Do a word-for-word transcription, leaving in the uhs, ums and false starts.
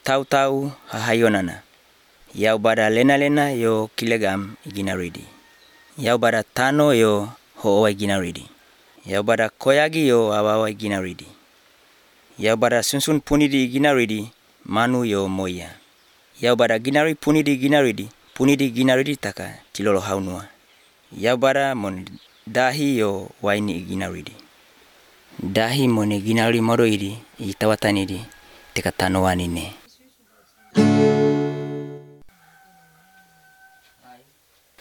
tau-tau hahayonana. Yau bada lena-lena yo kilegam igina ready. Yau bada tano yo ho'owa igina ready. Yau bada koyagi yo awawa igina ready. Yau bada sunsun punidi igina ready, manu yo moya. Yau bada ginari punidi igina ready, punidi igina ready taka tilolo haunua. Yau bada mon dahi yo waini igina ready. Dahi mon ginari moro idi itawatanidi teka tanoanine.